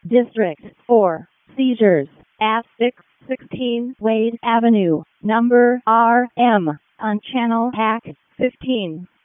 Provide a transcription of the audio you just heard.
District 4, seizures at 616 Wade Avenue, number RM, on Channel Hack 15.